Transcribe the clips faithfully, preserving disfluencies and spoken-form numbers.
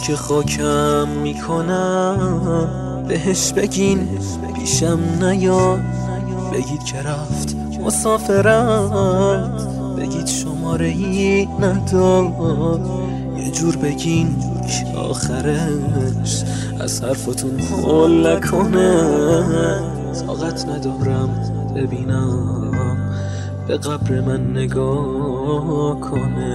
که خاکم میکنم بهش بگین پیشم نیاد، بگید که رفت مسافرت، بگید شماره ای نداد، یه جور بگین که آخرش از حرفتون حال نکنه. طاقت ندارم ببینم به قبر من نگاه کنه.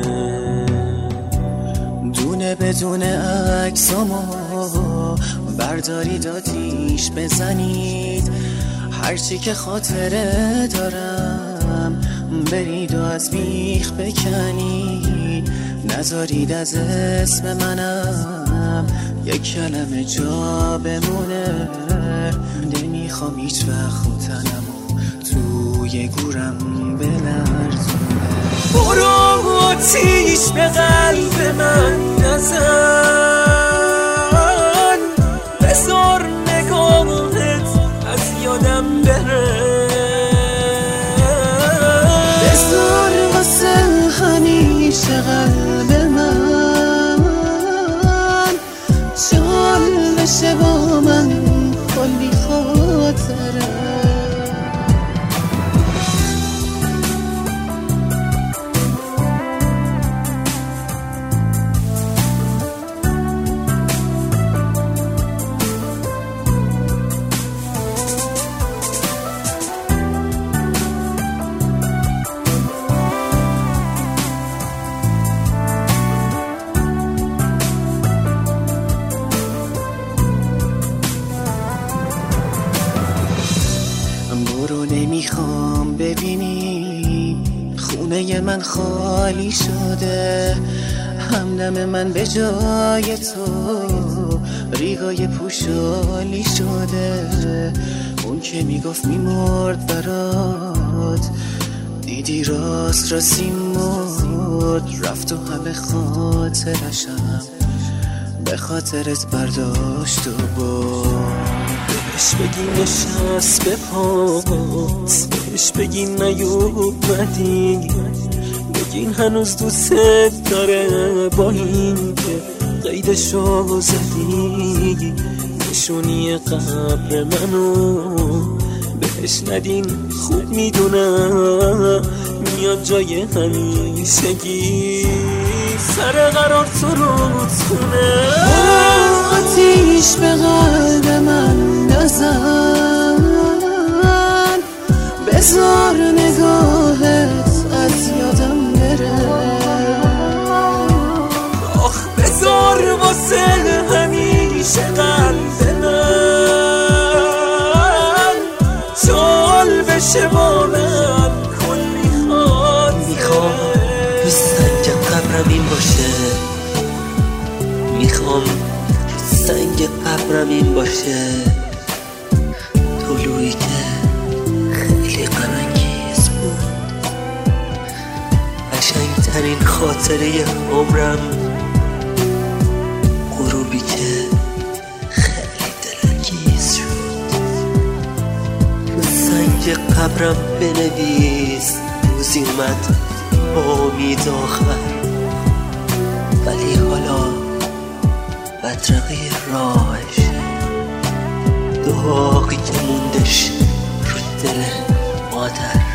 دونه بدون عکسامو بردارید آتیش بزنید، هرچی که خاطره دارم برید و از بیخ بکنید، نذارید از اسم منم یک کلمه جا بمونه. نمیخوام هیچ وقت تنمو توی گورم بلرزونه. برو آتیش به قلب من نزن، بذار نگاهت از یادم بره، بذار واسه همیشه قلب من شال بشه با من کلی خاطره. برو نمیخوام ببینی خونه من خالی شده، همدم من به جای تو ریگای پوشالی شده. اون که میگفت میمرد برات دیدی راست راستی مرد، رفت و همه خاطرشم به خاطرت برداشت و برد. بهش بگی نشست به پاس، بهش بگی نیومدی، بگین هنوز دوست داره با این که قیدشو زدی. نشونی قبر منو بهش ندین، خوب میدونم میاد جای همیشگی، سر قرار تو رودخونه. آتیش به قلب من نزن، بذار نگاهت از یادم بره، آخ بذار واسه همیشه قلب من شال بشه با من کلی خاطره. میخوام تو سنگ قبرم این باشه، میخوام تو سنگ قبرم این باشه، طلوعی که خیلی غم‌انگیز بود، قشنگترین خاطره عمرم، غروبی که خیلی دلانگیز شد. تو سنگ قبرم بنویس روزی اومد با امید آخر، ولی حالا بدرقه راهش، داغی که موندش رو دل مادر.